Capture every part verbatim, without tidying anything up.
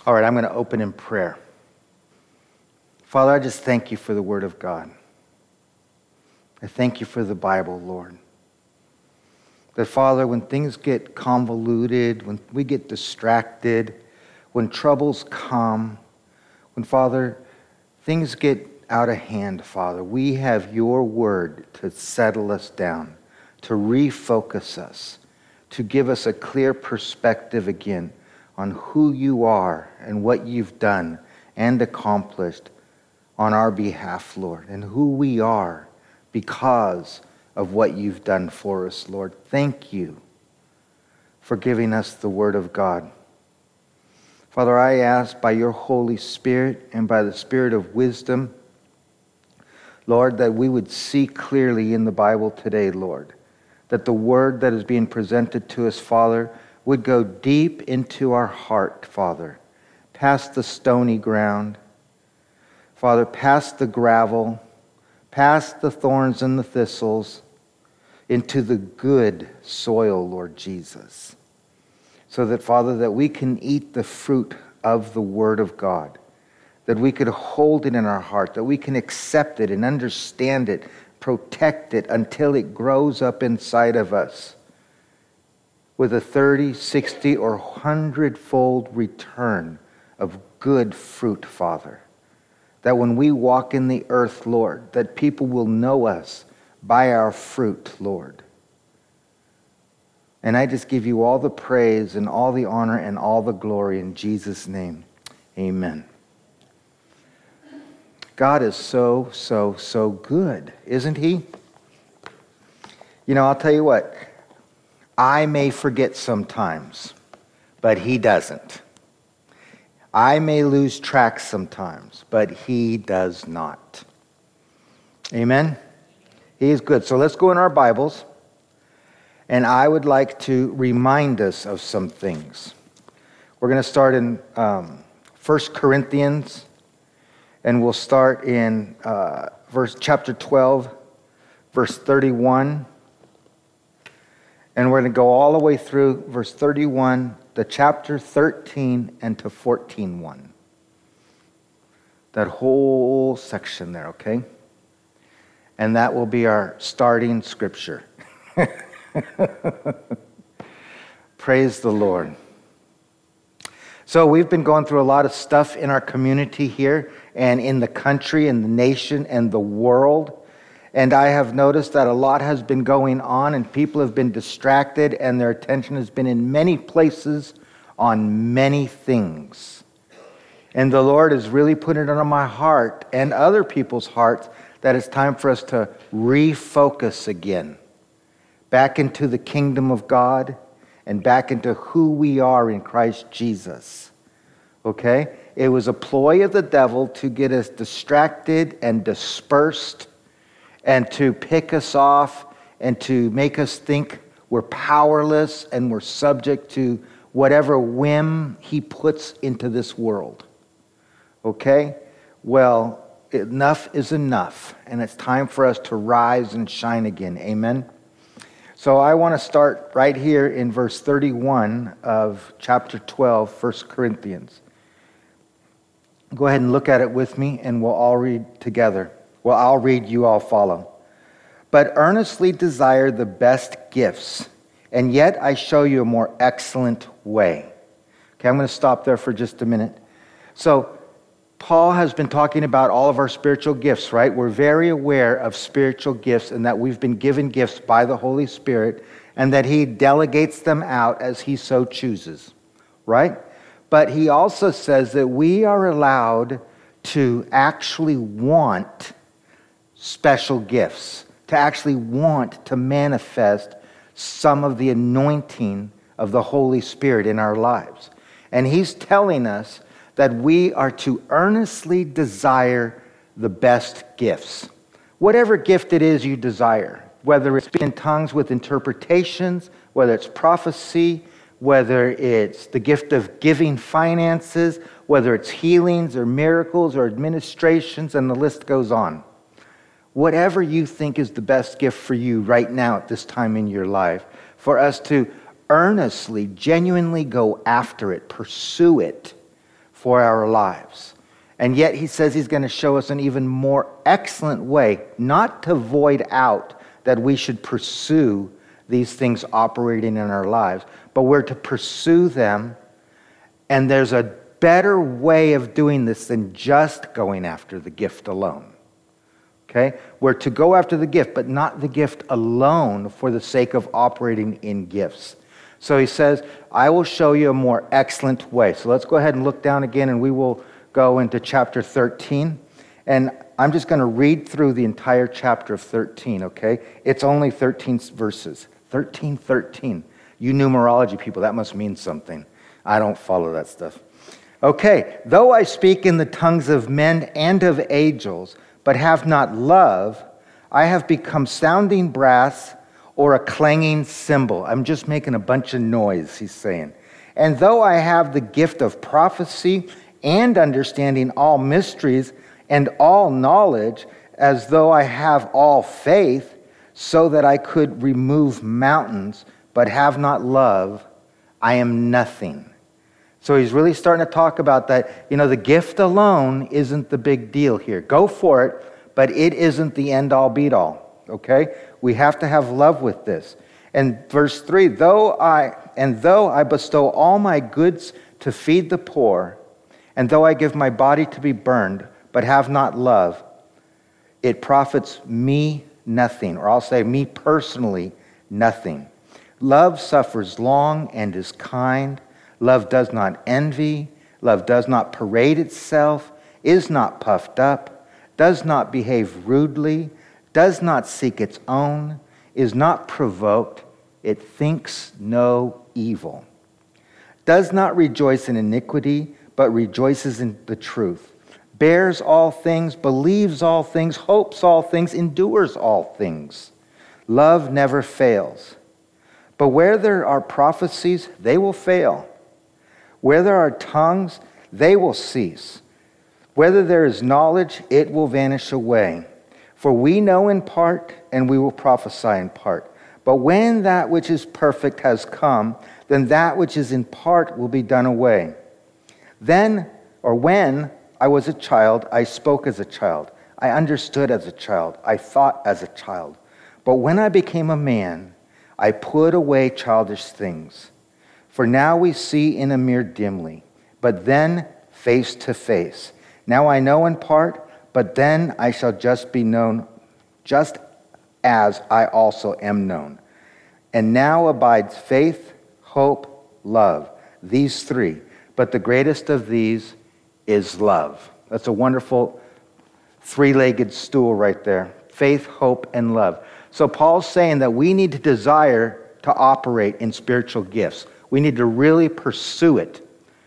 All right, I'm going to open in prayer. Father, I just thank you for the Word of God. I thank you for the Bible, Lord. That, Father, when things get convoluted, when we get distracted, when troubles come, when, Father, things get out of hand, Father, we have your Word to settle us down, to refocus us, to give us a clear perspective again on who you are and what you've done and accomplished on our behalf, Lord, and who we are because of what you've done for us, Lord. Thank you for giving us the Word of God. Father, I ask by your Holy Spirit and by the Spirit of wisdom, Lord, that we would see clearly in the Bible today, Lord, that the Word that is being presented to us, Father, would go deep into our heart, Father, past the stony ground, Father, past the gravel, past the thorns and the thistles, into the good soil, Lord Jesus, so that, Father, that we can eat the fruit of the Word of God, that we could hold it in our heart, that we can accept it and understand it, protect it until it grows up inside of us with a thirty, sixty, or hundred-fold return of good fruit, Father. That when we walk in the earth, Lord, that people will know us by our fruit, Lord. And I just give you all the praise and all the honor and all the glory in Jesus' name. Amen. God is so, so, so good, isn't he? You know, I'll tell you what. I may forget sometimes, but he doesn't. I may lose track sometimes, but he does not. Amen? He is good. So let's go in our Bibles, and I would like to remind us of some things. We're going to start in um, First Corinthians, and we'll start in uh, verse chapter twelve, verse thirty-one. And we're going to go all the way through verse thirty-one to chapter thirteen and to fourteen one. That whole section there, okay? And that will be our starting scripture. Praise the Lord. So we've been going through a lot of stuff in our community here and in the country and the nation and the world. And I have noticed that a lot has been going on and people have been distracted and their attention has been in many places on many things. And the Lord has really put it on my heart and other people's hearts that it's time for us to refocus again back into the kingdom of God and back into who we are in Christ Jesus. Okay? It was a ploy of the devil to get us distracted and dispersed and to pick us off and to make us think we're powerless and we're subject to whatever whim he puts into this world. Okay? Well, enough is enough, and it's time for us to rise and shine again. Amen? So I want to start right here in verse thirty-one of chapter twelve, First Corinthians. Go ahead and look at it with me, and we'll all read together. Well, I'll read, you all follow. But earnestly desire the best gifts, and yet I show you a more excellent way. Okay, I'm going to stop there for just a minute. So, Paul has been talking about all of our spiritual gifts, right? We're very aware of spiritual gifts and that we've been given gifts by the Holy Spirit and that he delegates them out as he so chooses, right? But he also says that we are allowed to actually want special gifts, to actually want to manifest some of the anointing of the Holy Spirit in our lives. And he's telling us that we are to earnestly desire the best gifts. Whatever gift it is you desire, whether it's in tongues with interpretations, whether it's prophecy, whether it's the gift of giving finances, whether it's healings or miracles or administrations, and the list goes on. Whatever you think is the best gift for you right now at this time in your life, for us to earnestly, genuinely go after it, pursue it, for our lives. And yet he says he's going to show us an even more excellent way, not to void out that we should pursue these things operating in our lives, but we're to pursue them. And there's a better way of doing this than just going after the gift alone. Okay? We're to go after the gift, but not the gift alone for the sake of operating in gifts. So he says, I will show you a more excellent way. So let's go ahead and look down again, and we will go into chapter thirteen. And I'm just going to read through the entire chapter of thirteen, okay? It's only thirteen verses. thirteen, thirteen. You numerology people, that must mean something. I don't follow that stuff. Okay, though I speak in the tongues of men and of angels, but have not love, I have become sounding brass or a clanging cymbal. I'm just making a bunch of noise, he's saying. And though I have the gift of prophecy and understanding all mysteries and all knowledge, as though I have all faith, so that I could remove mountains, but have not love, I am nothing. So he's really starting to talk about that, you know, the gift alone isn't the big deal here. Go for it, but it isn't the end-all, be-all, okay? We have to have love with this. And verse three, though I and though I bestow all my goods to feed the poor, and though I give my body to be burned, but have not love, it profits me nothing. Or I'll say me personally, nothing. Love suffers long and is kind. Love does not envy. Love does not parade itself, is not puffed up, does not behave rudely, does not seek its own, is not provoked, it thinks no evil, does not rejoice in iniquity, but rejoices in the truth, bears all things, believes all things, hopes all things, endures all things. Love never fails. But where there are prophecies, they will fail. Where there are tongues, they will cease. Whether there is knowledge, it will vanish away. For we know in part, and we will prophesy in part. But when that which is perfect has come, then that which is in part will be done away. Then, or when I was a child, I spoke as a child. I understood as a child. I thought as a child. But when I became a man, I put away childish things. For now we see in a mirror dimly, but then face to face. Now I know in part, but then I shall just be known, just as I also am known. And now abides faith, hope, love, these three. But the greatest of these is love. That's a wonderful three-legged stool right there. Faith, hope, and love. So Paul's saying that we need to desire to operate in spiritual gifts. We need to really pursue it,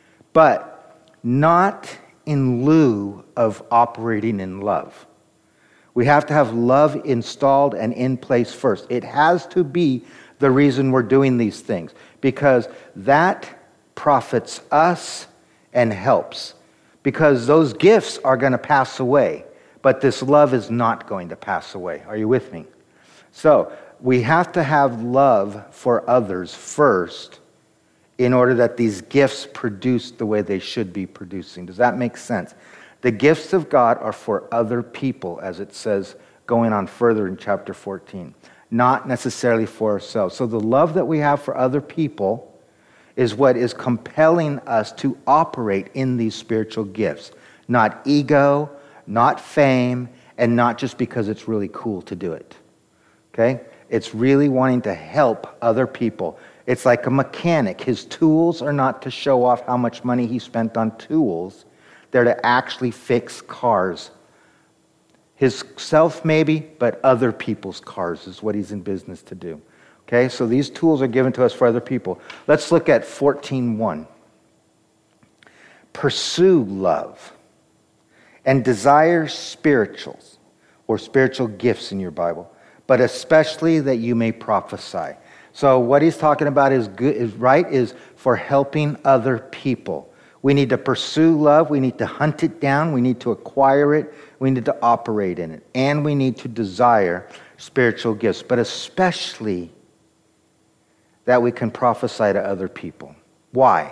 but not in lieu of operating in love. We have to have love installed and in place first. It has to be the reason we're doing these things, because that profits us and helps. Because those gifts are going to pass away, but this love is not going to pass away. Are you with me? So we have to have love for others first in order that these gifts produce the way they should be producing. Does that make sense? The gifts of God are for other people, as it says going on further in chapter fourteen, not necessarily for ourselves. So the love that we have for other people is what is compelling us to operate in these spiritual gifts. Not ego, not fame, and not just because it's really cool to do it. Okay? It's really wanting to help other people. It's like a mechanic. His tools are not to show off how much money he spent on tools. They're to actually fix cars. His self maybe, but other people's cars is what he's in business to do. Okay, so these tools are given to us for other people. Let's look at fourteen one. Pursue love and desire spirituals or spiritual gifts in your Bible, but especially that you may prophesy. So what he's talking about is good, is right, is for helping other people. We need to pursue love. We need to hunt it down. We need to acquire it. We need to operate in it. And we need to desire spiritual gifts, but especially that we can prophesy to other people. Why?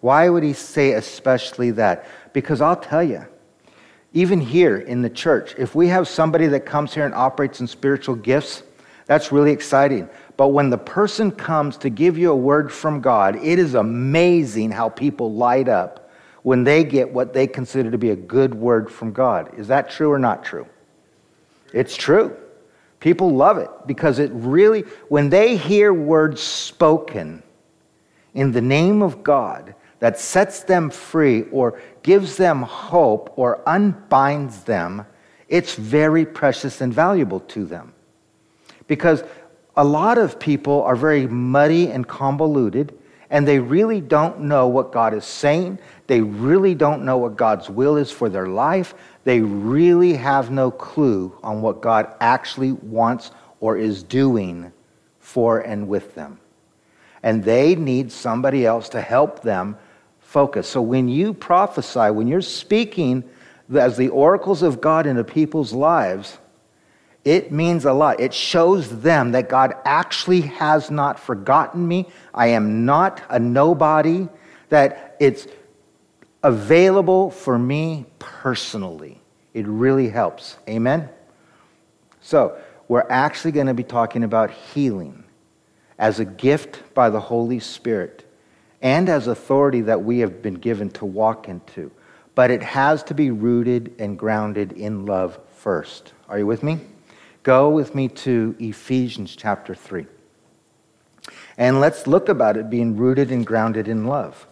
Why would he say especially that? Because I'll tell you, even here in the church, if we have somebody that comes here and operates in spiritual gifts, that's really exciting. But when the person comes to give you a word from God, it is amazing how people light up when they get what they consider to be a good word from God. Is that true or not true? It's true. People love it because it really, when they hear words spoken in the name of God that sets them free or gives them hope or unbinds them, it's very precious and valuable to them. Because a lot of people are very muddy and convoluted, and they really don't know what God is saying. They really don't know what God's will is for their life. They really have no clue on what God actually wants or is doing for and with them. And they need somebody else to help them focus. So when you prophesy, when you're speaking as the oracles of God into people's lives, it means a lot. It shows them that God actually has not forgotten me. I am not a nobody, that it's available for me personally. It really helps. Amen? So, we're actually going to be talking about healing as a gift by the Holy Spirit and as authority that we have been given to walk into. But it has to be rooted and grounded in love first. Are you with me? Go with me to Ephesians chapter three. And let's look about it being rooted and grounded in love.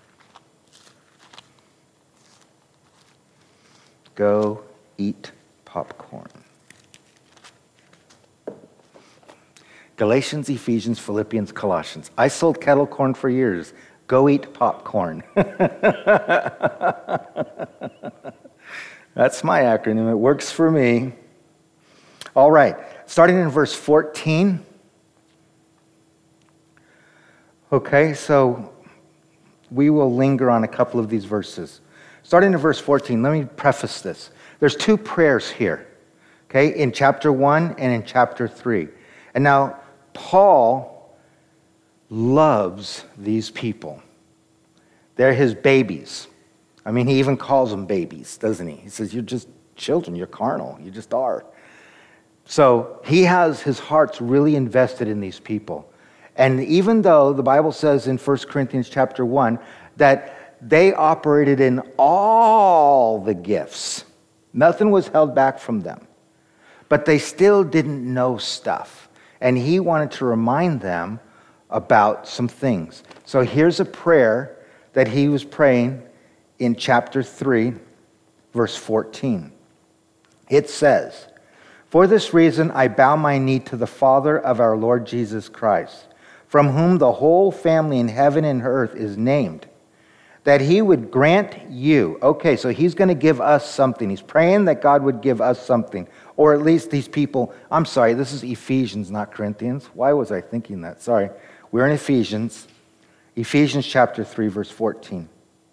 Go eat popcorn. Galatians, Ephesians, Philippians, Colossians. I sold kettle corn for years. Go eat popcorn. That's my acronym. It works for me. All right, starting in verse fourteen. Okay, so we will linger on a couple of these verses. Starting in verse fourteen, let me preface this. There's two prayers here, okay, in chapter one and in chapter three. And now, Paul loves these people. They're his babies. I mean, he even calls them babies, doesn't he? He says, you're just children, you're carnal, you just are. So he has his heart's really invested in these people. And even though the Bible says in First Corinthians chapter one that they operated in all the gifts, nothing was held back from them, but they still didn't know stuff. And he wanted to remind them about some things. So here's a prayer that he was praying in chapter three, verse fourteen. It says, "For this reason I bow my knee to the Father of our Lord Jesus Christ, from whom the whole family in heaven and earth is named, that he would grant you." Okay, so he's going to give us something. He's praying that God would give us something, or at least these people. I'm sorry, this is Ephesians, not Corinthians. Why was I thinking that? Sorry. We're in Ephesians. Ephesians chapter three, verse fourteen.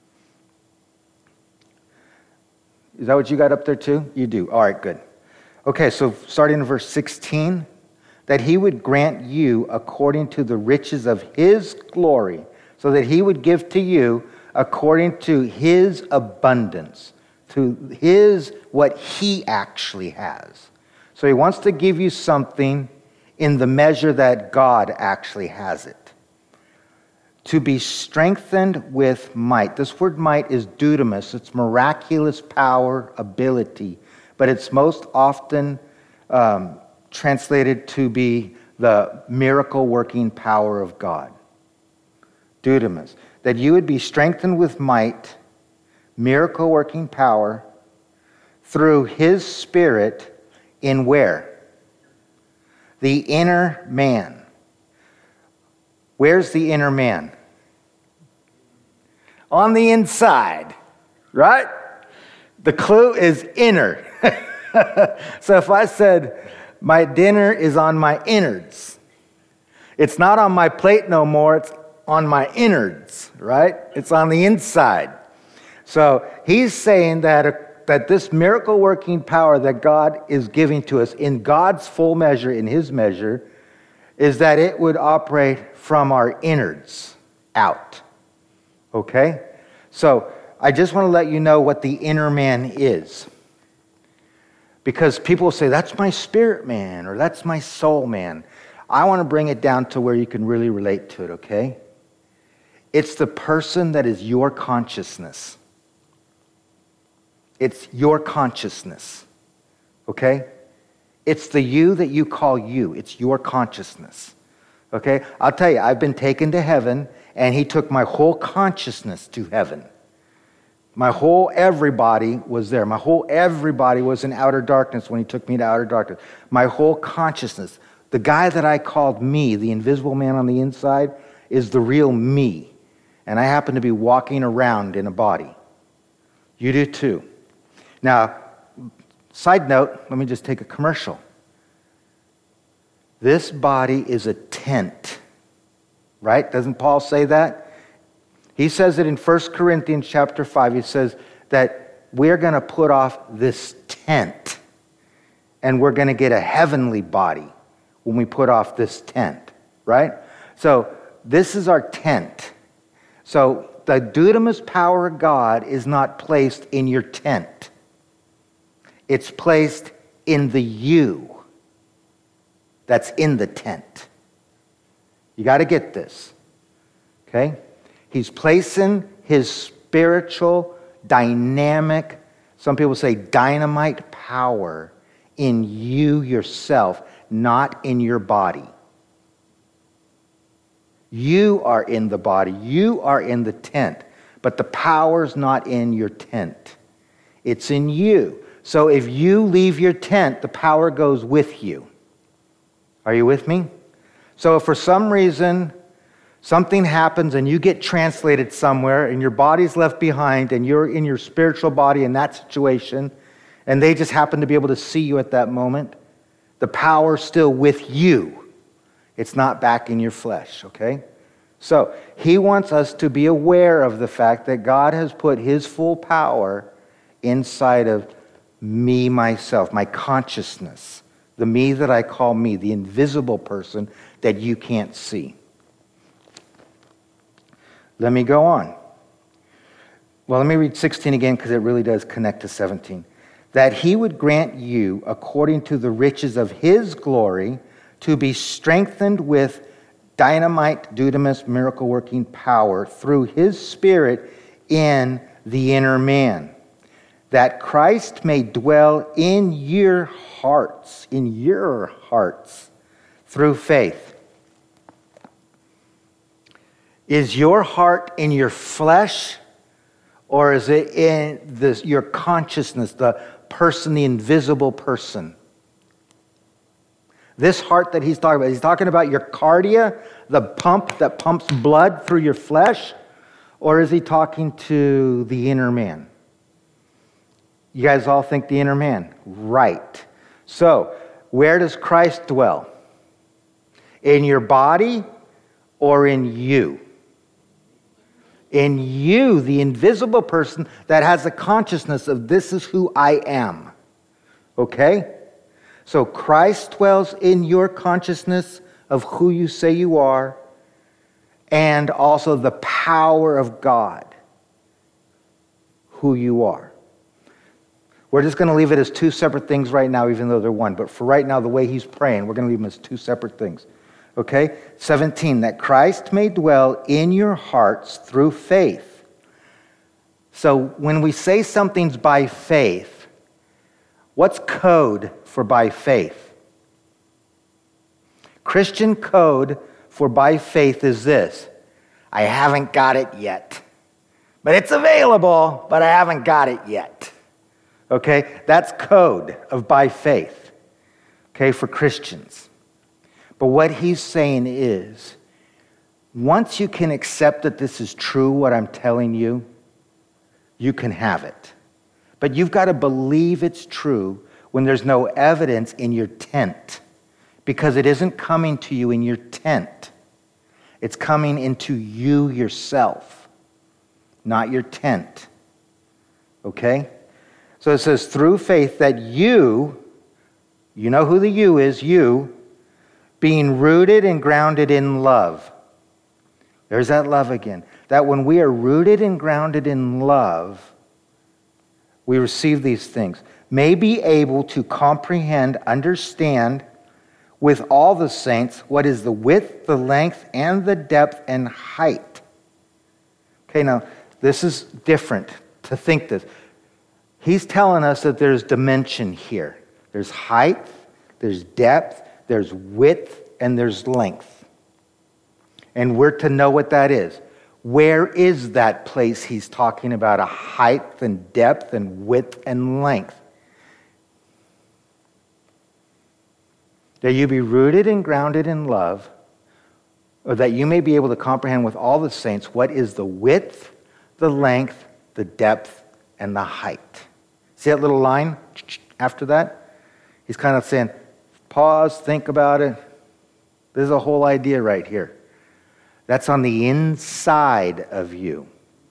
Is that what you got up there too? You do. All right, good. Okay, so starting in verse sixteen, that he would grant you according to the riches of his glory, so that he would give to you according to his abundance, to his, what he actually has. So he wants to give you something in the measure that God actually has it. To be strengthened with might. This word might is dunamis. It's miraculous power, ability. But it's most often um, translated to be the miracle-working power of God. Dunamis. That you would be strengthened with might, miracle-working power, through his Spirit in where? The inner man. Where's the inner man? On the inside, right? The clue is inner. So if I said, my dinner is on my innards, it's not on my plate no more, it's on my innards, right? It's on the inside. So he's saying that, that this miracle-working power that God is giving to us in God's full measure, in his measure, is that it would operate from our innards out. Okay? So I just want to let you know what the inner man is. Because people will say, that's my spirit man, or that's my soul man. I want to bring it down to where you can really relate to it, okay? It's the person that is your consciousness. It's your consciousness, okay? It's the you that you call you. It's your consciousness, okay? I'll tell you, I've been taken to heaven, and he took my whole consciousness to heaven. My whole everybody was there. My whole everybody was in outer darkness when he took me to outer darkness. My whole consciousness. The guy that I called me, the invisible man on the inside, is the real me. And I happen to be walking around in a body. You do too. Now, side note, let me just take a commercial. This body is a tent, right? Doesn't Paul say that? He says it in First Corinthians chapter five. He says that we're going to put off this tent and we're going to get a heavenly body when we put off this tent, right? So this is our tent. So the dunamis power of God is not placed in your tent. It's placed in the you that's in the tent. You got to get this, okay? He's placing his spiritual, dynamic, some people say dynamite power in you yourself, not in your body. You are in the body. You are in the tent. But the power's not in your tent. It's in you. So if you leave your tent, the power goes with you. Are you with me? So if for some reason something happens and you get translated somewhere and your body's left behind and you're in your spiritual body in that situation and they just happen to be able to see you at that moment, the power's still with you. It's not back in your flesh, okay? So he wants us to be aware of the fact that God has put his full power inside of me, myself, my consciousness, the me that I call me, the invisible person that you can't see. Let me go on. Well, let me read sixteen again because it really does connect to seventeen. That he would grant you, according to the riches of his glory, to be strengthened with dynamite, dunamis, miracle-working power through his Spirit in the inner man, that Christ may dwell in your hearts, in your hearts, through faith. Is your heart in your flesh, or is it in this, your consciousness, the person, the invisible person? This heart that he's talking about, he's talking about your cardia, the pump that pumps blood through your flesh, or is he talking to the inner man? You guys all think the inner man? Right. So, where does Christ dwell? In your body or in you? In you, the invisible person that has a consciousness of this is who I am. Okay? So Christ dwells in your consciousness of who you say you are, and also the power of God, who you are. We're just going to leave it as two separate things right now, even though they're one. But for right now, the way he's praying, we're going to leave them as two separate things. Okay? seventeen, that Christ may dwell in your hearts through faith. So when we say something's by faith, what's code for by faith? Christian code for by faith is this: I haven't got it yet. But it's available, but I haven't got it yet. Okay? That's code of by faith. Okay, for Christians. But what he's saying is, once you can accept that this is true, what I'm telling you, you can have it. But you've got to believe it's true when there's no evidence in your tent, because it isn't coming to you in your tent. It's coming into you yourself, not your tent. Okay? So it says, through faith that you, you know who the you is, you, being rooted and grounded in love. There's that love again. that when we are rooted and grounded in love, we receive these things. May be able to comprehend, understand with all the saints what is the width, the length, and the depth and height. Okay, now this is different to think this. He's telling us that there's dimension here. There's height, there's depth, there's width, and there's length. And we're to know what that is. Where is that place he's talking about a height and depth and width and length? That you be rooted and grounded in love, or that you may be able to comprehend with all the saints what is the width, the length, the depth, and the height. See that little line after that? He's kind of saying, pause, think about it. There's a whole idea right here. That's on the inside of you.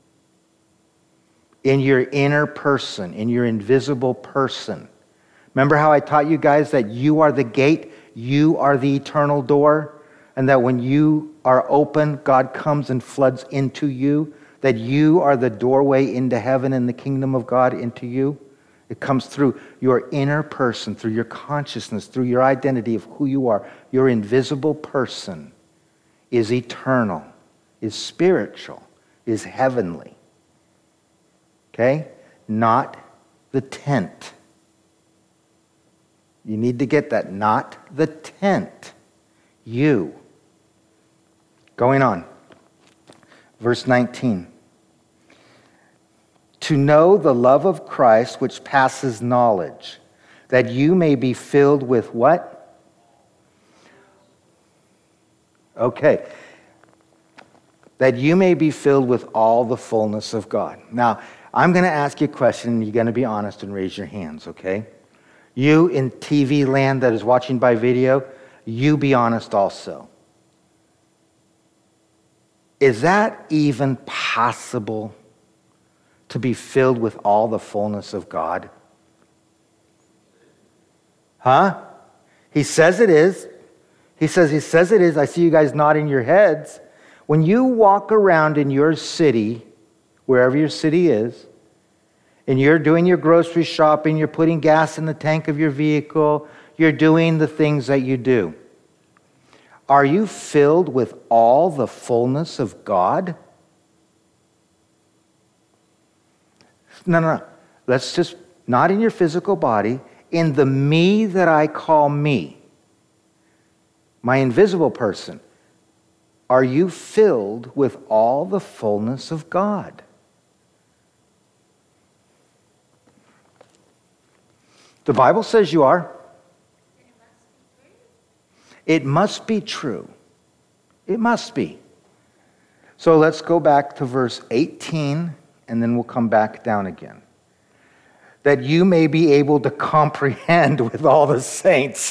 In your inner person, in your invisible person. Remember how I taught you guys that you are the gate, you are the eternal door, and that when you are open, God comes and floods into you, that you are the doorway into heaven and the kingdom of God into you? It comes through your inner person, through your consciousness, through your identity of who you are. Your invisible person is eternal, is spiritual, is heavenly. Okay? Not the tent. You need to get that. Not the tent. You. Going on. Verse nineteen. To know the love of Christ which passes knowledge, that you may be filled with what? Okay. That you may be filled with all the fullness of God. Now, I'm going to ask you a question, and you're going to be honest and raise your hands, okay? You in T V land that is watching by video, you be honest also. Is that even possible to be filled with all the fullness of God? Huh? He says it is. He says, he says it is. I see you guys nodding your heads. When you walk around in your city, wherever your city is, and you're doing your grocery shopping, you're putting gas in the tank of your vehicle, you're doing the things that you do, are you filled with all the fullness of God? No, no, no. Let's just, not in your physical body, in the me that I call me, my invisible person. Are you filled with all the fullness of God? The Bible says you are. It must be true. It must be. So let's go back to verse eighteen, and then we'll come back down again. That you may be able to comprehend with all the saints.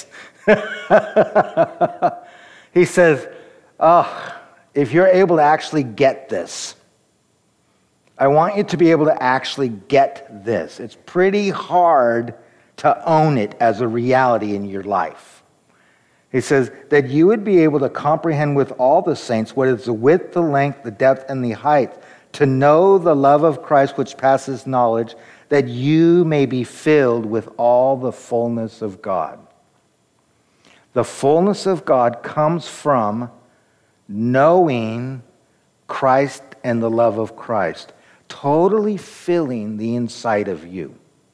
He says, oh, if you're able to actually get this, I want you to be able to actually get this. It's pretty hard to own it as a reality in your life. He says that you would be able to comprehend with all the saints what is the width, the length, the depth, and the height, to know the love of Christ which passes knowledge, that you may be filled with all the fullness of God. The fullness of God comes from knowing Christ and the love of Christ, totally filling the inside of you.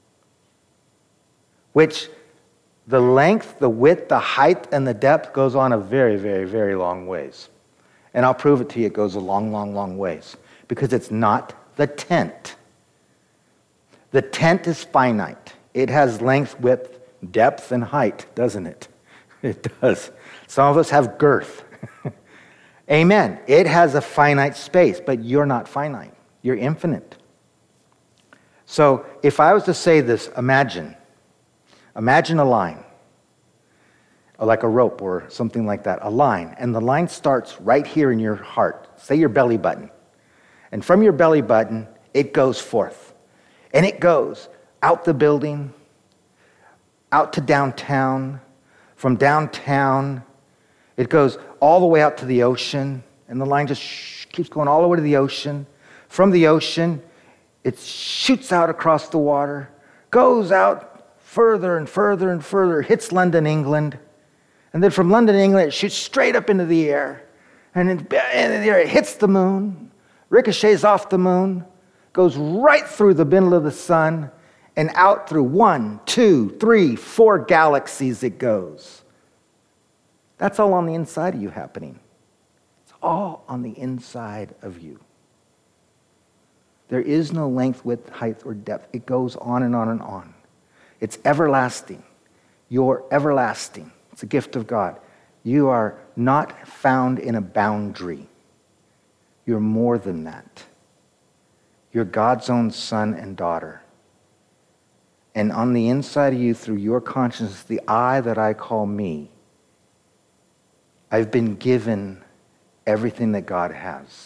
Which the length, the width, the height, and the depth goes on a very, very, very long ways. And I'll prove it to you, it goes a long, long, long ways. Because it's not the tent. The tent is finite. It has length, width, depth, and height, doesn't it? It does. Some of us have girth. Amen. It has a finite space, but you're not finite. You're infinite. So if I was to say this, imagine. Imagine a line. Or like a rope or something like that. A line. And the line starts right here in your heart. Say your belly button. And from your belly button, it goes forth. And it goes out the building, out to downtown. From downtown, it goes all the way out to the ocean. And the line just keeps going all the way to the ocean. From the ocean, it shoots out across the water, goes out further and further and further, hits London, England. And then from London, England, it shoots straight up into the air. And in, in the air, it hits the moon, ricochets off the moon, goes right through the middle of the sun, and out through one, two, three, four galaxies it goes. That's all on the inside of you happening. It's all on the inside of you. There is no length, width, height, or depth. It goes on and on and on. It's everlasting. You're everlasting. It's a gift of God. You are not found in a boundary. You're more than that. You're God's own son and daughter. And on the inside of you, through your consciousness, the I that I call me, I've been given everything that God has.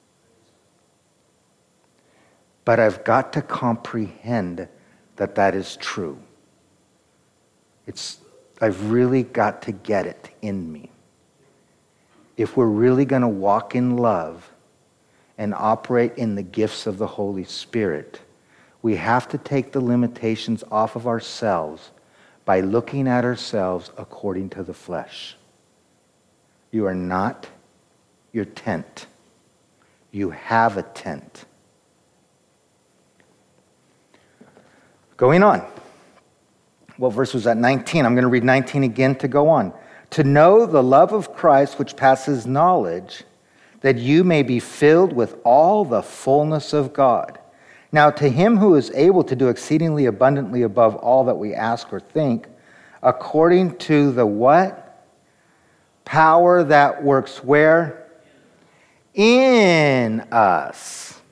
But I've got to comprehend that that is true. It's, I've really got to get it in me. If we're really going to walk in love and operate in the gifts of the Holy Spirit, we have to take the limitations off of ourselves by looking at ourselves according to the flesh. You are not your tent. You have a tent. Going on. What verse was that? nineteen. I'm going to read nineteen again to go on. To know the love of Christ which passes knowledge, that you may be filled with all the fullness of God. Now to him who is able to do exceedingly abundantly above all that we ask or think, according to the what? Power that works where? In us.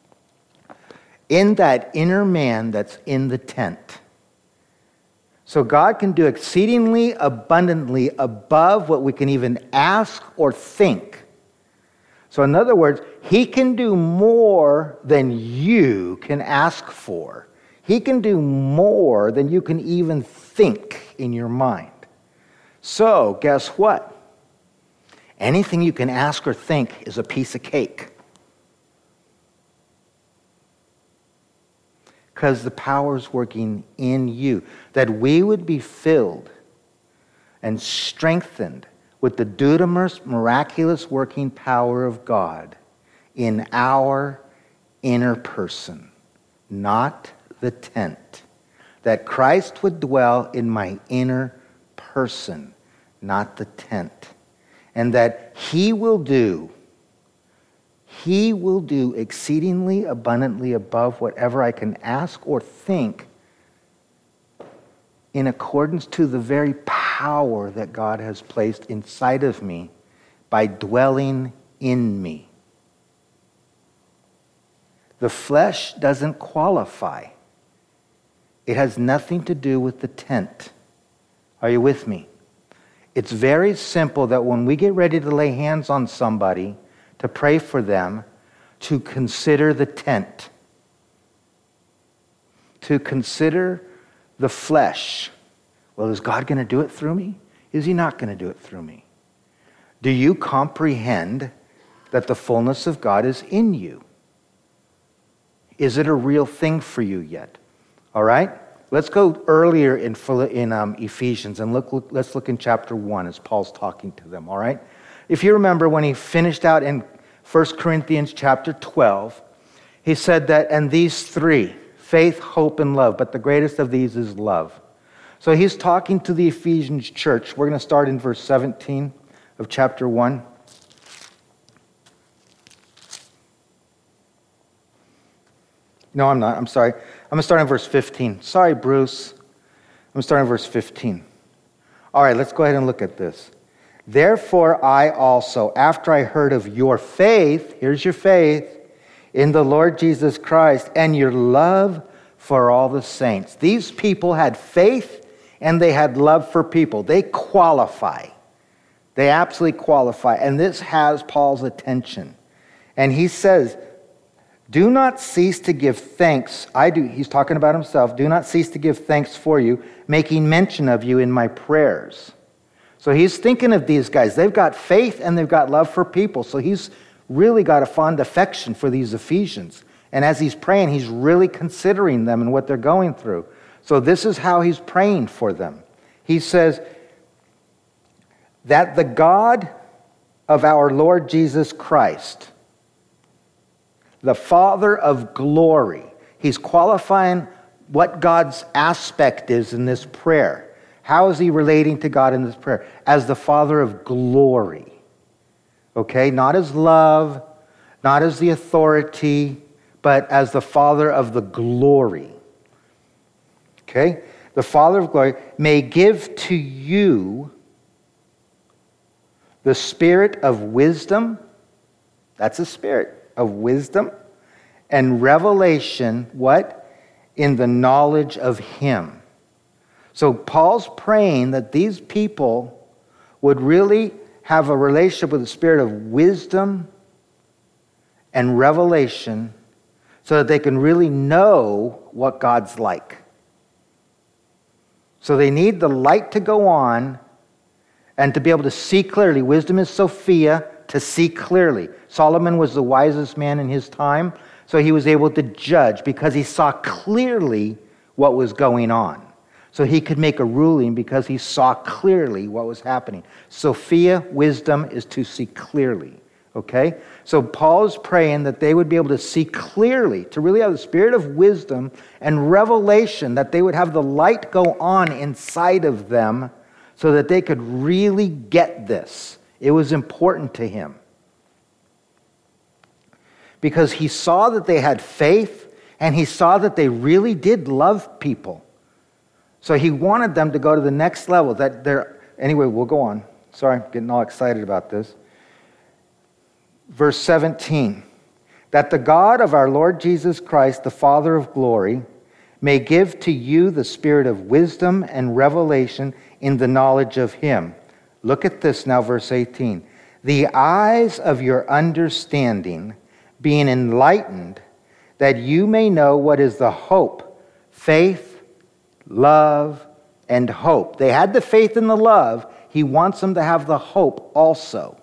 In that inner man that's in the tent. So God can do exceedingly abundantly above what we can even ask or think. So in other words, he can do more than you can ask for. He can do more than you can even think in your mind. So guess what? Anything you can ask or think is a piece of cake. Because the power is working in you. That we would be filled and strengthened with the dunamis, miraculous working power of God in our inner person, not the tent. That Christ would dwell in my inner person, not the tent. And that he will do He will do exceedingly abundantly above whatever I can ask or think in accordance to the very power that God has placed inside of me by dwelling in me. The flesh doesn't qualify. It has nothing to do with the tent. Are you with me? It's very simple that when we get ready to lay hands on somebody, to pray for them, to consider the tent, to consider the flesh. Well, is God going to do it through me? Is he not going to do it through me? Do you comprehend that the fullness of God is in you? Is it a real thing for you yet? All right? Let's go earlier in, in um, Ephesians and look, look. Let's look in chapter one as Paul's talking to them, all right? If you remember when he finished out in First Corinthians chapter twelve, he said that, and these three, faith, hope, and love, but the greatest of these is love. So he's talking to the Ephesians church. We're going to start in verse seventeen of chapter one. No, I'm not. I'm sorry. I'm going to start in verse fifteen. Sorry, Bruce. I'm going to start in verse fifteen. All right, let's go ahead and look at this. Therefore, I also, after I heard of your faith, here's your faith, in the Lord Jesus Christ, and your love for all the saints. These people had faith and they had love for people. They qualify. They absolutely qualify. And this has Paul's attention. And he says, do not cease to give thanks. I do. He's talking about himself. Do not cease to give thanks for you, making mention of you in my prayers. So he's thinking of these guys. They've got faith and they've got love for people. So he's really got a fond affection for these Ephesians. And as he's praying, he's really considering them and what they're going through. So this is how he's praying for them. He says, that the God of our Lord Jesus Christ, the Father of glory, he's qualifying what God's aspect is in this prayer. How is he relating to God in this prayer? As the Father of glory. Okay, not as love, not as the authority, but as the Father of the glory. Okay, the Father of glory may give to you the spirit of wisdom, that's a spirit of wisdom, and revelation, what? In the knowledge of him. So Paul's praying that these people would really have a relationship with the spirit of wisdom and revelation so that they can really know what God's like. So they need the light to go on and to be able to see clearly. Wisdom is Sophia, to see clearly. Solomon was the wisest man in his time, so he was able to judge because he saw clearly what was going on. So he could make a ruling because he saw clearly what was happening. Sophia, wisdom, is to see clearly. Okay? So Paul is praying that they would be able to see clearly, to really have the spirit of wisdom and revelation, that they would have the light go on inside of them so that they could really get this. It was important to him. Because he saw that they had faith, and he saw that they really did love people. So he wanted them to go to the next level. That they're anyway, we'll go on. Sorry, I'm getting all excited about this. Verse seventeen. That the God of our Lord Jesus Christ, the Father of glory, may give to you the spirit of wisdom and revelation in the knowledge of him. Look at this now, verse eighteen. The eyes of your understanding being enlightened, that you may know what is the hope, faith, love, and hope. They had the faith and the love. He wants them to have the hope also.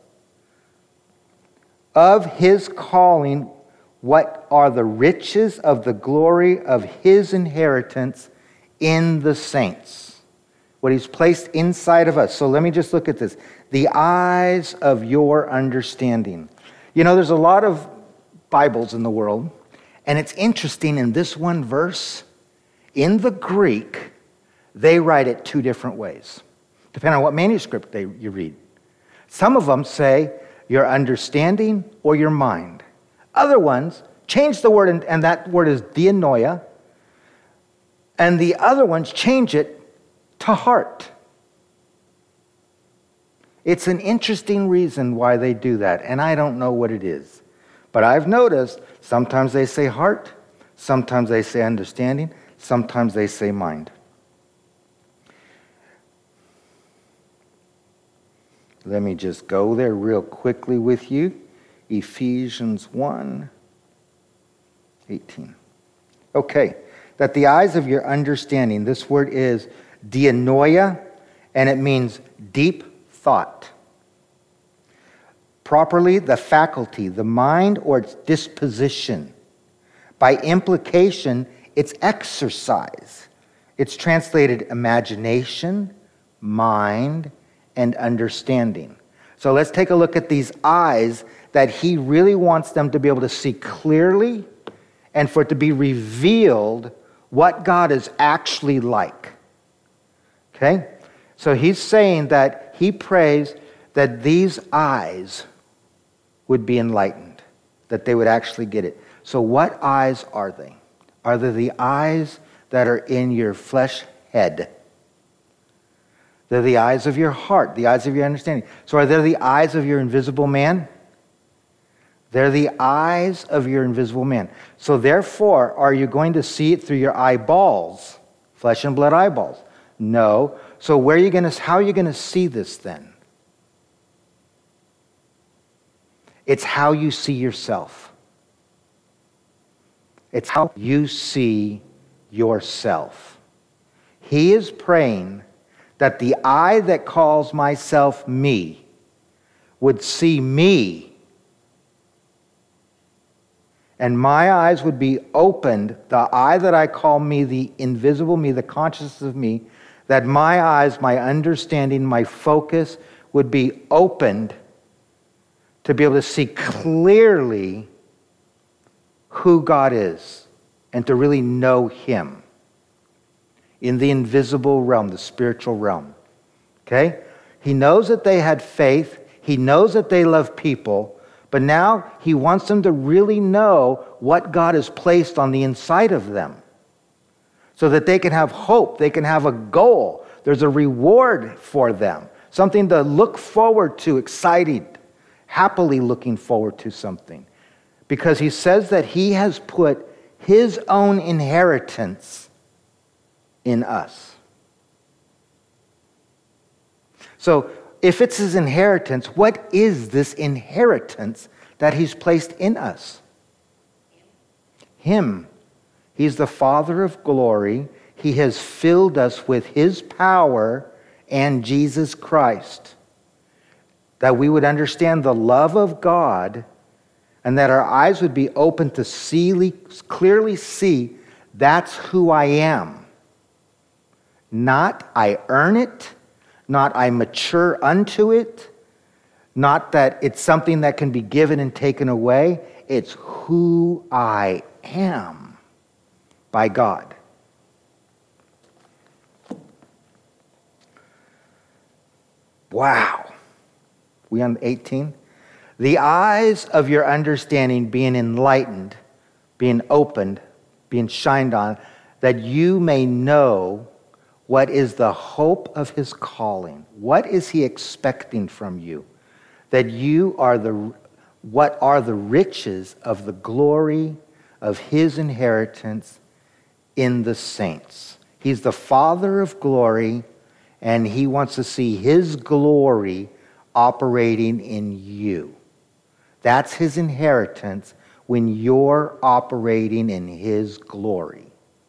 Of his calling, what are the riches of the glory of his inheritance in the saints? What he's placed inside of us. So let me just look at this. The eyes of your understanding. You know, there's a lot of Bibles in the world, and it's interesting in this one verse, in the Greek, they write it two different ways, depending on what manuscript they, you read. Some of them say your understanding or your mind. Other ones change the word, and, and that word is dianoia, and the other ones change it to heart. It's an interesting reason why they do that, and I don't know what it is. But I've noticed sometimes they say heart, sometimes they say understanding, sometimes they say mind. Let me just go there real quickly with you. Ephesians one eighteen. Okay, that the eyes of your understanding, this word is dianoia, and it means deep thought. Properly, the faculty, the mind, or its disposition. By implication, it's exercise. It's translated imagination, mind, and understanding. So let's take a look at these eyes that he really wants them to be able to see clearly and for it to be revealed what God is actually like. Okay? So he's saying that he prays that these eyes would be enlightened, that they would actually get it. So what eyes are they? Are they the eyes that are in your flesh head? They're the eyes of your heart, the eyes of your understanding. So are they the eyes of your invisible man? They're the eyes of your invisible man. So therefore, are you going to see it through your eyeballs, flesh and blood eyeballs? No. So where are you going to, how are you going to see this then? It's how you see yourself. It's how you see yourself. He is praying that the I that calls myself me would see me and my eyes would be opened, the eye that I call me, the invisible me, the consciousness of me, that my eyes, my understanding, my focus would be opened to be able to see clearly who God is and to really know him in the invisible realm, the spiritual realm. Okay? He knows that they had faith. He knows that they love people. But now he wants them to really know what God has placed on the inside of them so that they can have hope. They can have a goal. There's a reward for them, something to look forward to, excited, happily looking forward to something. Because he says that he has put his own inheritance in us. So, if it's his inheritance, what is this inheritance that he's placed in us? Him. He's the Father of glory. He has filled us with his power and Jesus Christ. That we would understand the love of God and that our eyes would be open to see, clearly see that's who I am. Not I earn it. Not I mature unto it, not that it's something that can be given and taken away. It's who I am by God. Wow. We on eighteen? The eyes of your understanding being enlightened, being opened, being shined on, that you may know what is the hope of his calling? What is he expecting from you? That you are the, what are the riches of the glory of his inheritance in the saints? He's the Father of glory, and he wants to see his glory operating in you. That's his inheritance when you're operating in his glory.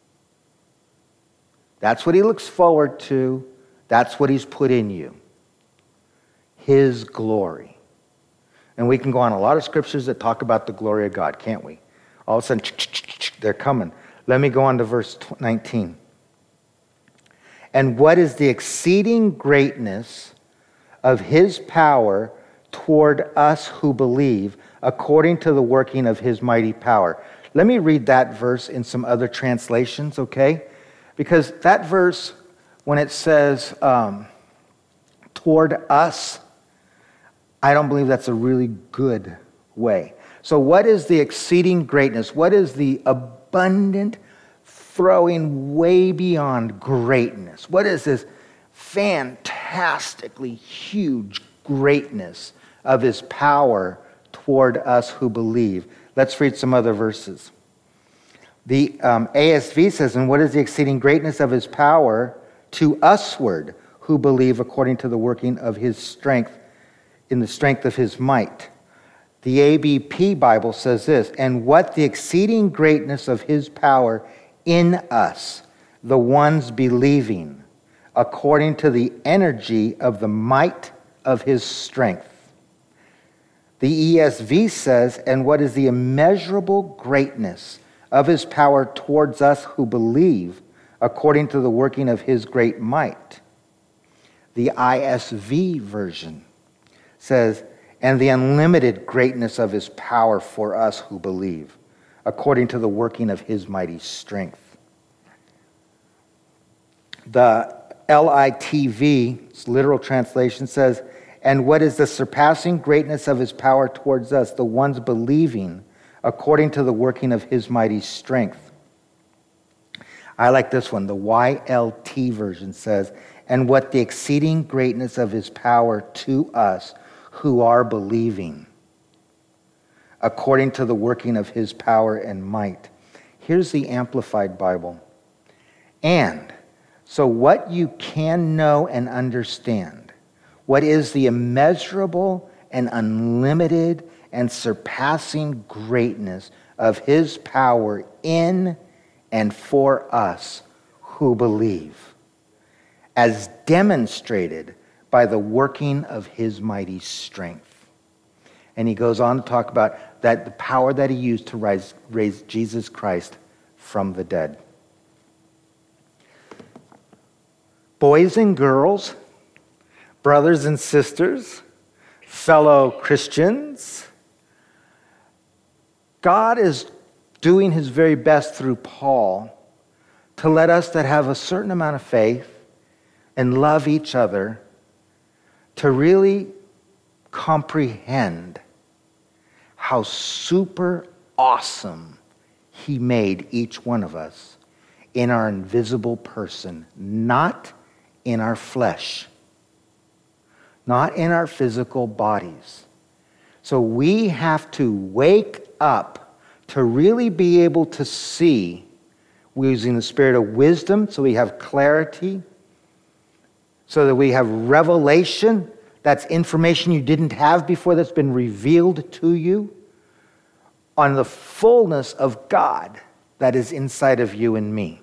That's what he looks forward to. That's what he's put in you. His glory. And we can go on a lot of scriptures that talk about the glory of God, can't we? All of a sudden, they're coming. Let me go on to verse nineteen. And what is the exceeding greatness of his power toward us who believe, according to the working of his mighty power? Let me read that verse in some other translations, okay? Because that verse, when it says um, toward us, I don't believe that's a really good way. So what is the exceeding greatness? What is the abundant, throwing way beyond greatness? What is this fantastically huge greatness of his power toward us who believe? Let's read some other verses. The um, A S V says, and what is the exceeding greatness of his power to usward who believe according to the working of his strength, in the strength of his might? The A B P Bible says this, and what the exceeding greatness of his power in us, the ones believing, according to the energy of the might of his strength. The E S V says, and what is the immeasurable greatness of his power towards us who believe, according to the working of his great might. The I S V version says, and the unlimited greatness of his power for us who believe, according to the working of his mighty strength. The L I T V, literal translation, says, and what is the surpassing greatness of his power towards us, the ones believing, according to the working of his mighty strength. I like this one. The Y L T version says, and what the exceeding greatness of his power to us who are believing, according to the working of his power and might. Here's the Amplified Bible. And so what you can know and understand, what is the immeasurable and unlimited and surpassing greatness of his power in and for us who believe, as demonstrated by the working of his mighty strength. And he goes on to talk about that the power that he used to rise, raise Jesus Christ from the dead. Boys and girls, brothers and sisters, fellow Christians, God is doing his very best through Paul to let us that have a certain amount of faith and love each other to really comprehend how super awesome he made each one of us in our invisible person, not in our flesh, not in our physical bodies. So we have to wake up to really be able to see, we're using the spirit of wisdom so we have clarity, so that we have revelation. That's information you didn't have before that's been revealed to you on the fullness of God that is inside of you and me.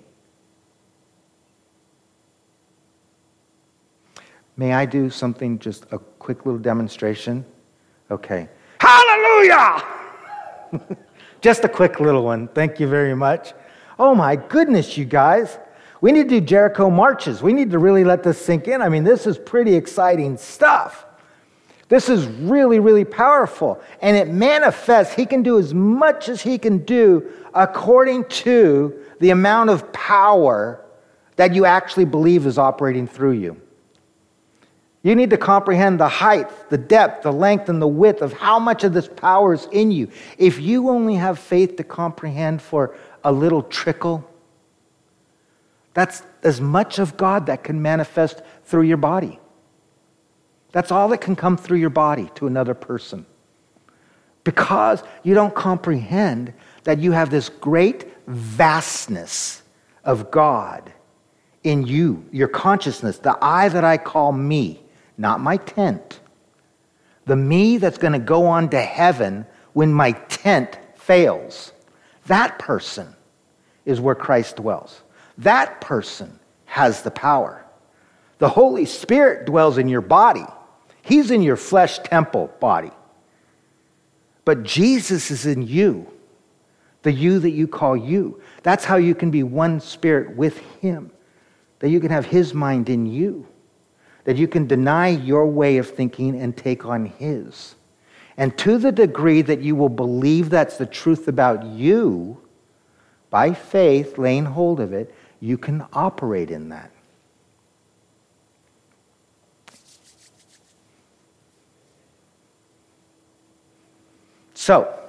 May I do something, just a quick little demonstration? Okay. Hallelujah! Just a quick little one. Thank you very much. Oh my goodness, you guys. We need to do Jericho marches. We need to really let this sink in. I mean, this is pretty exciting stuff. This is really, really powerful. And it manifests. He can do as much as he can do according to the amount of power that you actually believe is operating through you. You need to comprehend the height, the depth, the length, and the width of how much of this power is in you. If you only have faith to comprehend for a little trickle, that's as much of God that can manifest through your body. That's all that can come through your body to another person. Because you don't comprehend that you have this great vastness of God in you, your consciousness, the I that I call me, not my tent. The me that's going to go on to heaven when my tent fails. That person is where Christ dwells. That person has the power. The Holy Spirit dwells in your body. He's in your flesh temple body. But Jesus is in you, the you that you call you. That's how you can be one spirit with him, that you can have his mind in you, that you can deny your way of thinking and take on his. And to the degree that you will believe that's the truth about you, by faith, laying hold of it, you can operate in that. So,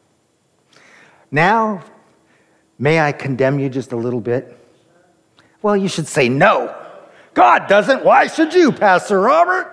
now, may I condemn you just a little bit? Well, you should say no. God doesn't. Why should you, Pastor Robert?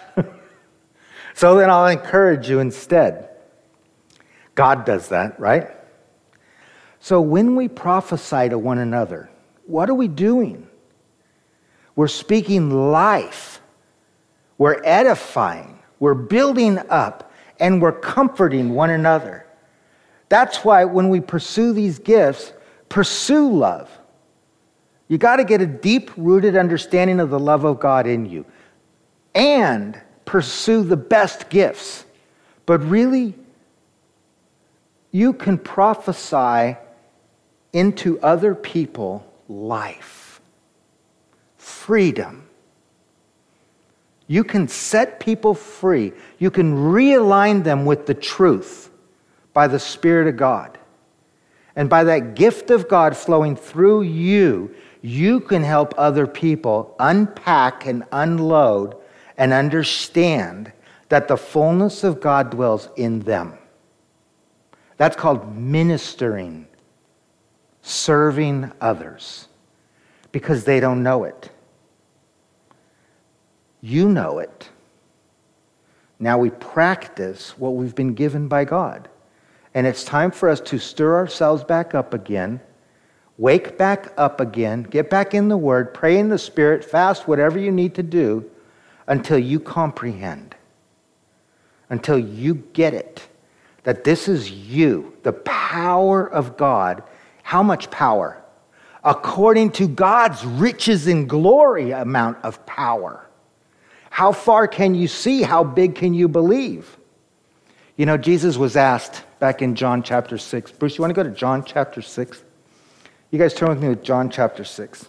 So then I'll encourage you instead. God does that, right? So when we prophesy to one another, what are we doing? We're speaking life. We're edifying. We're building up. And we're comforting one another. That's why when we pursue these gifts, pursue love. You got to get a deep-rooted understanding of the love of God in you. And pursue the best gifts. But really, you can prophesy into other people life, freedom. You can set people free. You can realign them with the truth by the Spirit of God. And by that gift of God flowing through you, you can help other people unpack and unload and understand that the fullness of God dwells in them. That's called ministering, serving others, because they don't know it. You know it. Now we practice what we've been given by God. And it's time for us to stir ourselves back up again, wake back up again, get back in the Word, pray in the Spirit, fast, whatever you need to do, until you comprehend, until you get it, that this is you, the power of God. How much power? According to God's riches and glory amount of power. How far can you see? How big can you believe? You know, Jesus was asked back in John chapter six. Bruce, you want to go to John chapter six? You guys turn with me with John chapter six.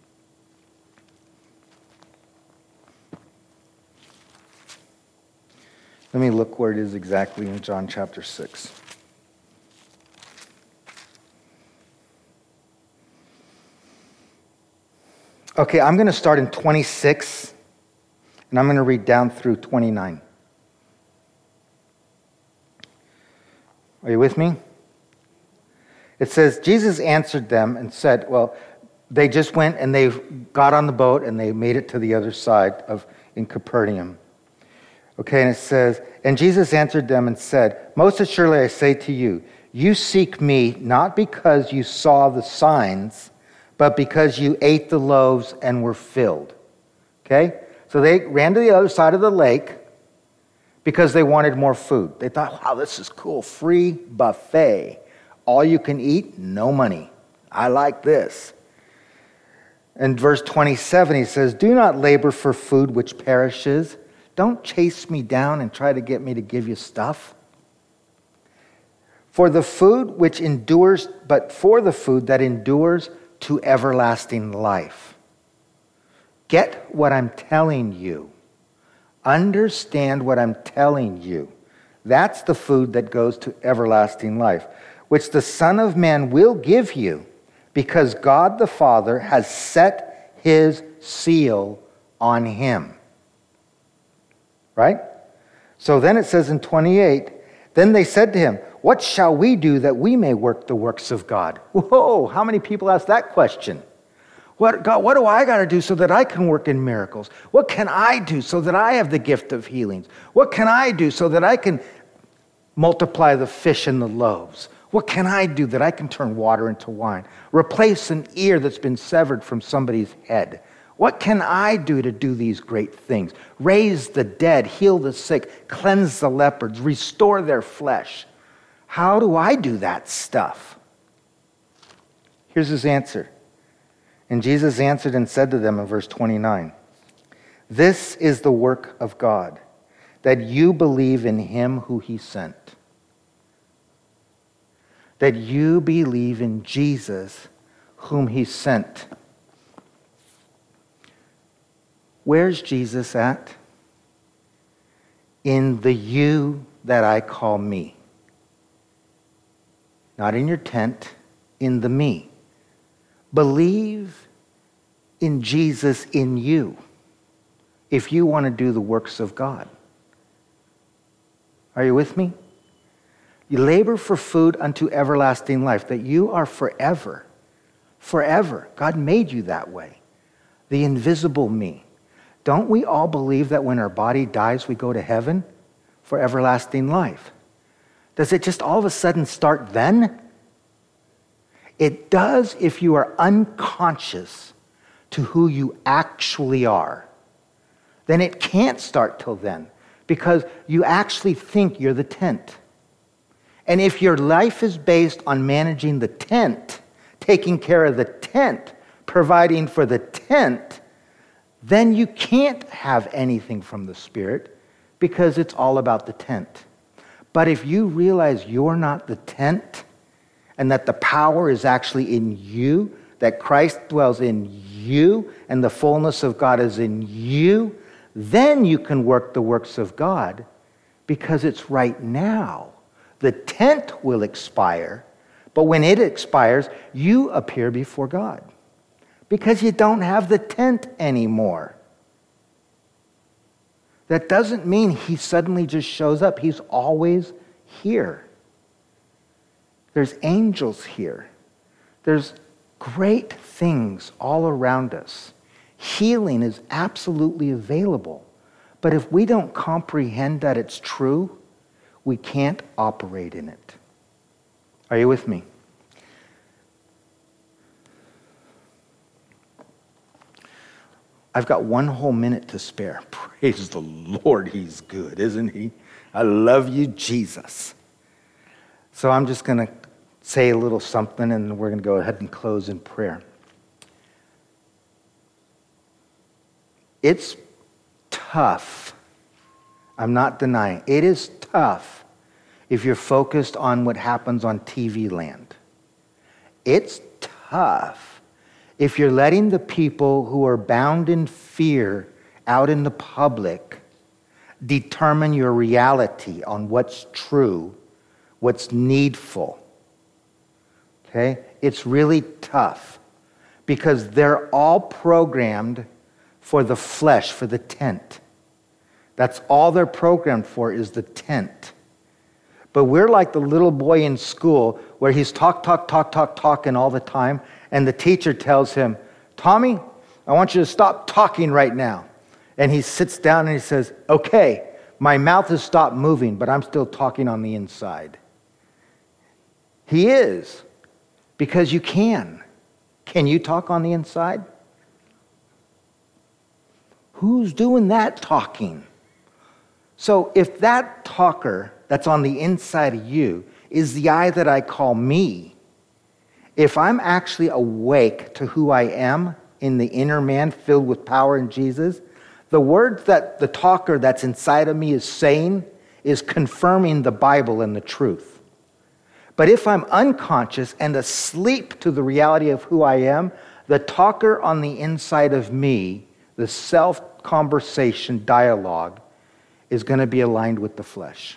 Let me look where it is exactly in John chapter six. Okay, I'm going to start in twenty-six, and I'm going to read down through twenty-nine. Are you with me? It says, Jesus answered them and said, well, they just went and they got on the boat and they made it to the other side of in Capernaum. Okay, and it says, and Jesus answered them and said, most assuredly I say to you, you seek me not because you saw the signs, but because you ate the loaves and were filled. Okay? So they ran to the other side of the lake because they wanted more food. They thought, wow, this is cool. Free buffet. All you can eat, no money. I like this. In verse twenty-seven, he says, do not labor for food which perishes. Don't chase me down and try to get me to give you stuff. For the food which endures, but for the food that endures to everlasting life. Get what I'm telling you. Understand what I'm telling you. That's the food that goes to everlasting life, which the Son of Man will give you, because God the Father has set his seal on him. Right? So then it says in twenty-eight, then they said to him, what shall we do that we may work the works of God? Whoa, how many people ask that question? What, God, what do I got to do so that I can work in miracles? What can I do so that I have the gift of healings? What can I do so that I can multiply the fish and the loaves? What can I do that I can turn water into wine? Replace an ear that's been severed from somebody's head. What can I do to do these great things? Raise the dead, heal the sick, cleanse the lepers, restore their flesh. How do I do that stuff? Here's his answer. And Jesus answered and said to them in verse twenty-nine, this is the work of God, that you believe in him who he sent. That you believe in Jesus whom he sent. Where's Jesus at? In the you that I call me. Not in your tent, in the me. Believe in Jesus in you if you want to do the works of God. Are you with me? You labor for food unto everlasting life, that you are forever, forever. God made you that way. The invisible me. Don't we all believe that when our body dies, we go to heaven for everlasting life? Does it just all of a sudden start then? It does if you are unconscious to who you actually are. Then it can't start till then because you actually think you're the tent. And if your life is based on managing the tent, taking care of the tent, providing for the tent, then you can't have anything from the Spirit because it's all about the tent. But if you realize you're not the tent and that the power is actually in you, that Christ dwells in you and the fullness of God is in you, then you can work the works of God because it's right now. The tent will expire, but when it expires, you appear before God because you don't have the tent anymore. That doesn't mean he suddenly just shows up. He's always here. There's angels here. There's great things all around us. Healing is absolutely available. But if we don't comprehend that it's true, we can't operate in it. Are you with me? I've got one whole minute to spare. Praise the Lord, he's good, isn't he? I love you, Jesus. So I'm just going to say a little something, and we're going to go ahead and close in prayer. It's tough. I'm not denying. It is tough if you're focused on what happens on T V land. It's tough if you're letting the people who are bound in fear out in the public determine your reality on what's true, what's needful. Okay? It's really tough because they're all programmed for the flesh, for the tent. That's all they're programmed for is the tent. But we're like the little boy in school where he's talk, talk, talk, talk, talking all the time, and the teacher tells him, Tommy, I want you to stop talking right now. And he sits down and he says, okay, my mouth has stopped moving, but I'm still talking on the inside. He is, because you can. Can you talk on the inside? Who's doing that talking? So if that talker that's on the inside of you is the I that I call me, if I'm actually awake to who I am in the inner man filled with power in Jesus, the words that the talker that's inside of me is saying is confirming the Bible and the truth. But if I'm unconscious and asleep to the reality of who I am, the talker on the inside of me, the self-conversation dialogue, is going to be aligned with the flesh.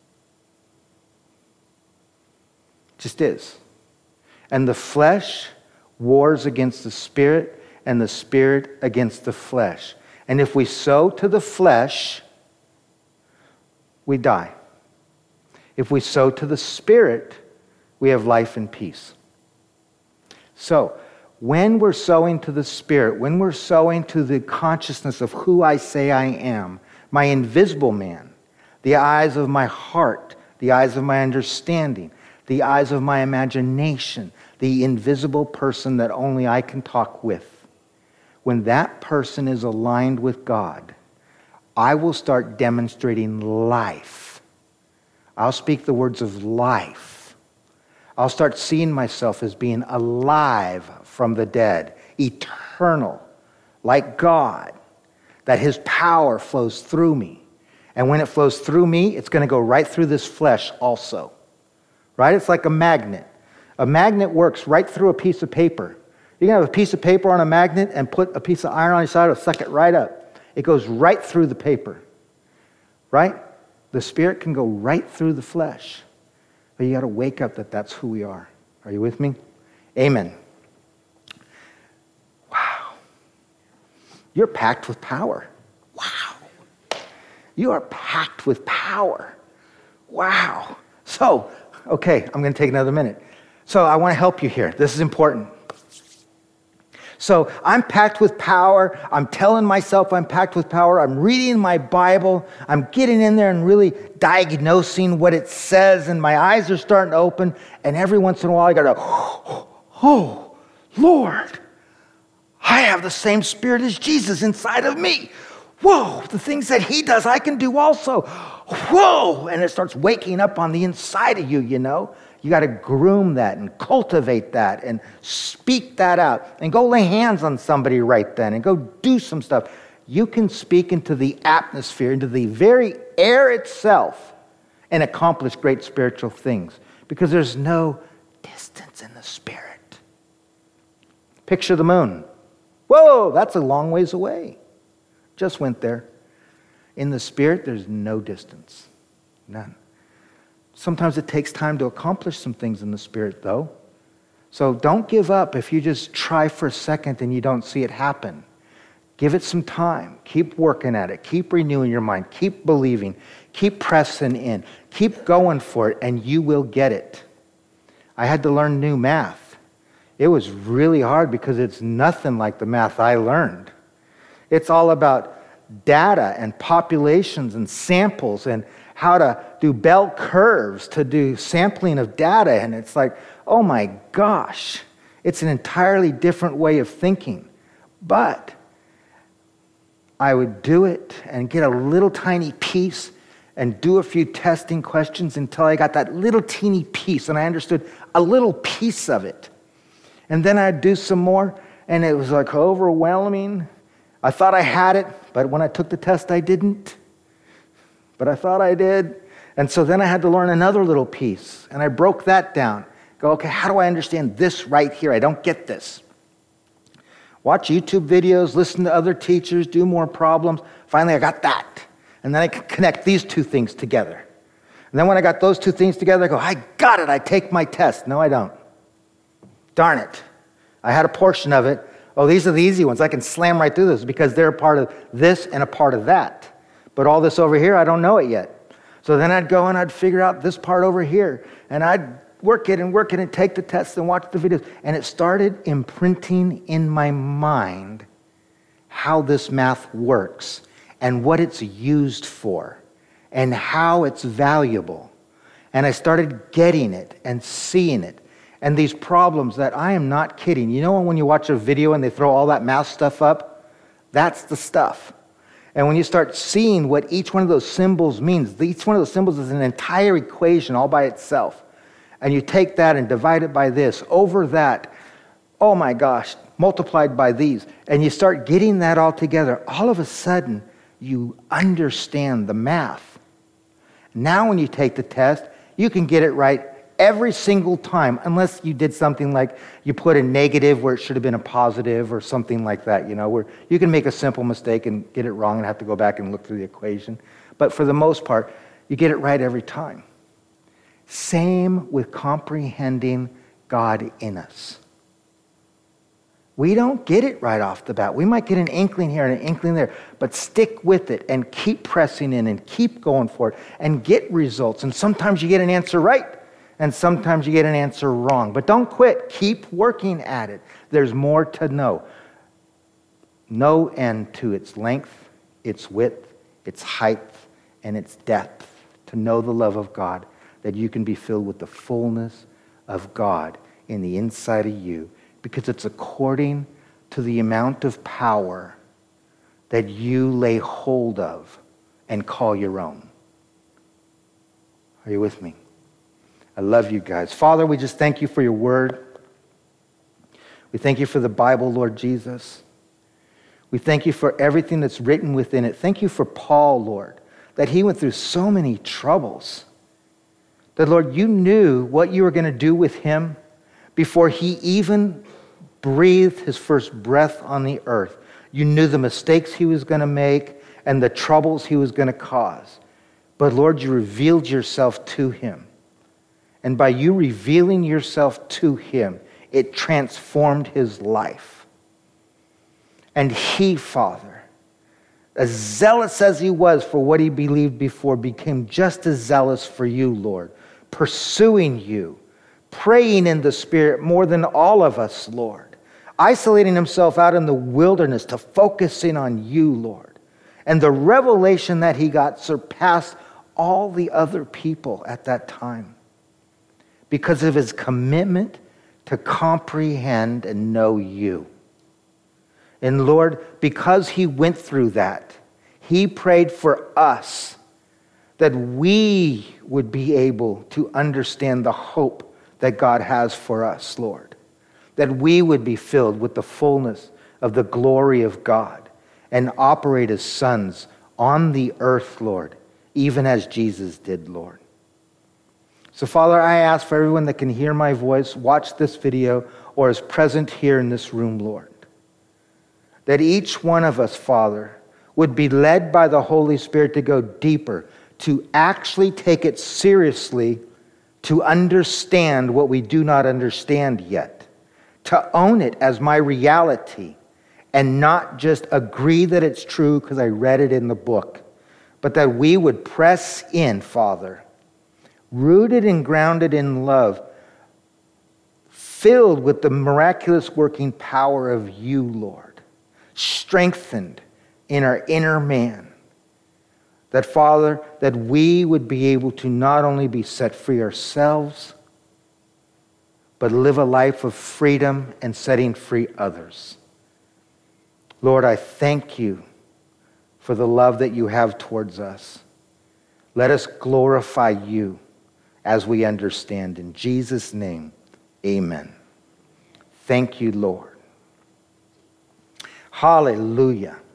Just is. And the flesh wars against the spirit, and the spirit against the flesh. And if we sow to the flesh, we die. If we sow to the spirit, we have life and peace. So, when we're sowing to the spirit, when we're sowing to the consciousness of who I say I am, my invisible man, the eyes of my heart, the eyes of my understanding, the eyes of my imagination, the invisible person that only I can talk with. When that person is aligned with God, I will start demonstrating life. I'll speak the words of life. I'll start seeing myself as being alive from the dead, eternal, like God, that his power flows through me. And when it flows through me, it's going to go right through this flesh also. Right? It's like a magnet. A magnet works right through a piece of paper. You can have a piece of paper on a magnet and put a piece of iron on the side, it'll suck it right up. It goes right through the paper. Right? The spirit can go right through the flesh. But you got to wake up that that's who we are. Are you with me? Amen. Wow. You're packed with power. Wow. You are packed with power. Wow. So, okay, I'm going to take another minute. So I want to help you here. This is important. So I'm packed with power. I'm telling myself I'm packed with power. I'm reading my Bible. I'm getting in there and really diagnosing what it says, and my eyes are starting to open. And every once in a while I got to, oh, Lord, I have the same spirit as Jesus inside of me. Whoa, the things that he does, I can do also. Whoa, and it starts waking up on the inside of you, you know. You got to groom that and cultivate that and speak that out and go lay hands on somebody right then and go do some stuff. You can speak into the atmosphere, into the very air itself, and accomplish great spiritual things because there's no distance in the spirit. Picture the moon. Whoa, that's a long ways away. Just went there. In the spirit, there's no distance. None. Sometimes it takes time to accomplish some things in the spirit, though. So don't give up if you just try for a second and you don't see it happen. Give it some time. Keep working at it. Keep renewing your mind. Keep believing. Keep pressing in. Keep going for it, and you will get it. I had to learn new math. It was really hard because it's nothing like the math I learned. It's all about data and populations and samples and how to do bell curves to do sampling of data. And it's like, oh my gosh, it's an entirely different way of thinking. But I would do it and get a little tiny piece and do a few testing questions until I got that little teeny piece and I understood a little piece of it. And then I'd do some more and it was like overwhelming. I thought I had it, but when I took the test, I didn't. But I thought I did. And so then I had to learn another little piece, and I broke that down. Go, okay, how do I understand this right here? I don't get this. Watch YouTube videos, listen to other teachers, do more problems. Finally, I got that. And then I could connect these two things together. And then when I got those two things together, I go, I got it, I take my test. No, I don't. Darn it. I had a portion of it. Oh, these are the easy ones. I can slam right through this because they're a part of this and a part of that. But all this over here, I don't know it yet. So then I'd go and I'd figure out this part over here. And I'd work it and work it and take the tests and watch the videos. And it started imprinting in my mind how this math works and what it's used for and how it's valuable. And I started getting it and seeing it. And these problems that I am not kidding. You know when you watch a video and they throw all that math stuff up? That's the stuff. And when you start seeing what each one of those symbols means, each one of those symbols is an entire equation all by itself. And you take that and divide it by this, over that, oh my gosh, multiplied by these. And you start getting that all together. All of a sudden, you understand the math. Now when you take the test, you can get it right every single time, unless you did something like you put a negative where it should have been a positive or something like that, you know, where you can make a simple mistake and get it wrong and have to go back and look through the equation. But for the most part, you get it right every time. Same with comprehending God in us. We don't get it right off the bat. We might get an inkling here and an inkling there, but stick with it and keep pressing in and keep going for it and get results. And sometimes you get an answer right, and sometimes you get an answer wrong. But don't quit. Keep working at it. There's more to know. No end to its length, its width, its height, and its depth. To know the love of God, that you can be filled with the fullness of God in the inside of you, because it's according to the amount of power that you lay hold of and call your own. Are you with me? I love you guys. Father, we just thank you for your word. We thank you for the Bible, Lord Jesus. We thank you for everything that's written within it. Thank you for Paul, Lord, that he went through so many troubles. That, Lord, you knew what you were going to do with him before he even breathed his first breath on the earth. You knew the mistakes he was going to make and the troubles he was going to cause. But, Lord, you revealed yourself to him. And by you revealing yourself to him, it transformed his life. And he, Father, as zealous as he was for what he believed before, became just as zealous for you, Lord, pursuing you, praying in the Spirit more than all of us, Lord, isolating himself out in the wilderness to focusing on you, Lord. And the revelation that he got surpassed all the other people at that time, because of his commitment to comprehend and know you. And Lord, because he went through that, he prayed for us that we would be able to understand the hope that God has for us, Lord. That we would be filled with the fullness of the glory of God and operate as sons on the earth, Lord, even as Jesus did, Lord. So, Father, I ask for everyone that can hear my voice, watch this video, or is present here in this room, Lord, that each one of us, Father, would be led by the Holy Spirit to go deeper, to actually take it seriously, to understand what we do not understand yet, to own it as my reality, and not just agree that it's true because I read it in the book, but that we would press in, Father, rooted and grounded in love, filled with the miraculous working power of you, Lord, strengthened in our inner man. That, Father, that we would be able to not only be set free ourselves, but live a life of freedom and setting free others. Lord, I thank you for the love that you have towards us. Let us glorify you as we understand. In Jesus' name, amen. Thank you, Lord. Hallelujah.